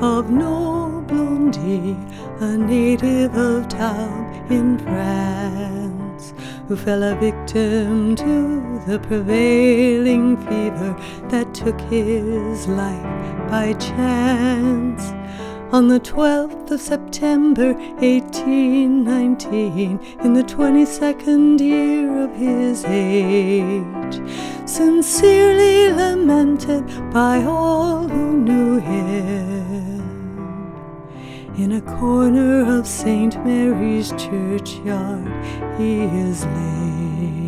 of Blondie, a native of Tarbes in France, who fell a victim to the prevailing fever that took his life by chance. On the 12th of September, 1819, in the 22nd year of his age, sincerely lamented by all who knew him, in a corner of St. Mary's churchyard he is laid.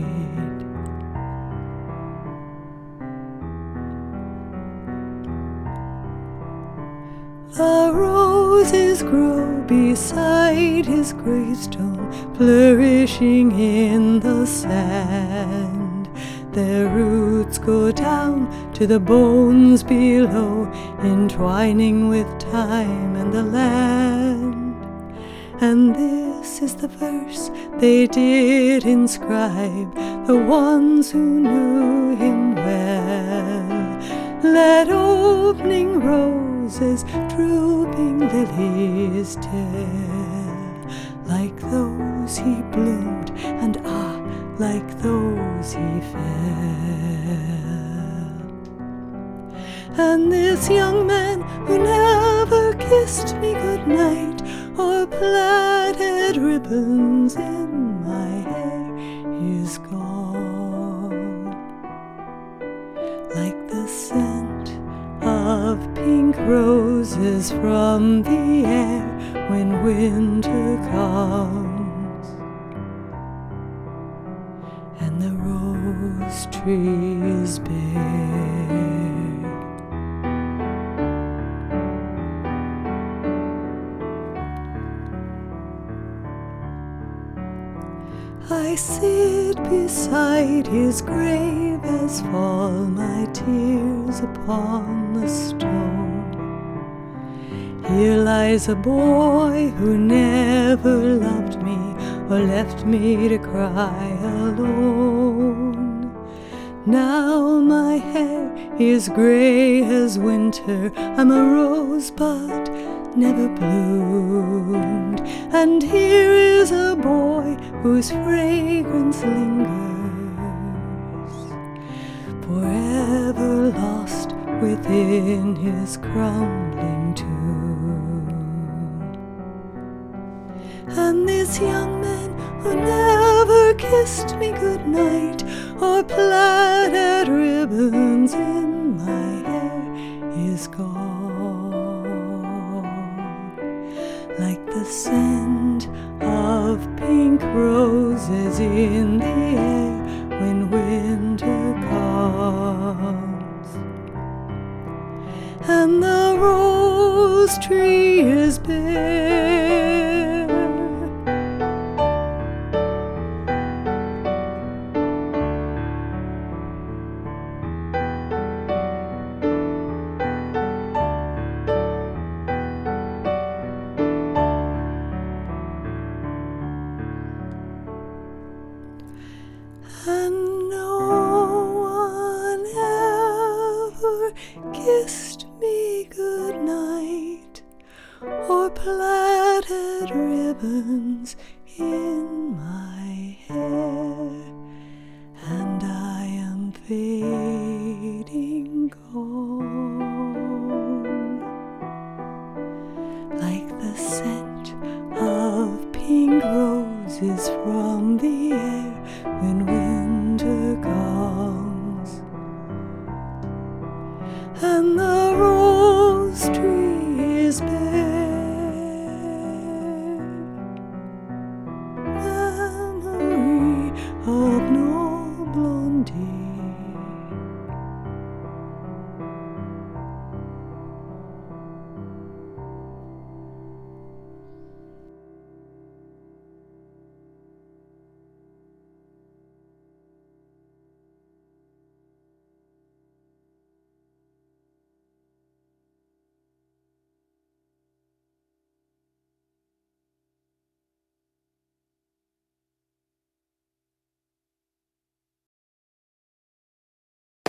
The roses grow beside his gravestone, flourishing in the sand. Their roots go down to the bones below, entwining with time and the land. And this is the verse they did inscribe, the ones who knew him well. Let opening roses, drooping lilies tell, like those he bloomed, and like those he fell. And this young man who never kissed me goodnight, or plaited ribbons in my hair, is gone. Like the scent of pink roses from the air when winter comes, and the rose tree is bare. I sit beside his grave as fall my tears upon the stone. Here lies a boy who never loved me or left me to cry alone. Now my hair is gray as winter, I'm a rosebud never bloomed, and here is a boy whose fragrance lingers, forever lost within his crumbling tomb. And this young man who never kissed me goodnight, or plaited ribbons in my hair, is gone. Like the scent of pink roses in the air when winter comes, and the rose tree is bare. And no one ever kissed me goodnight, or plaited ribbons in my hair, and I am fading gone. Like the scent of pink roses from the air when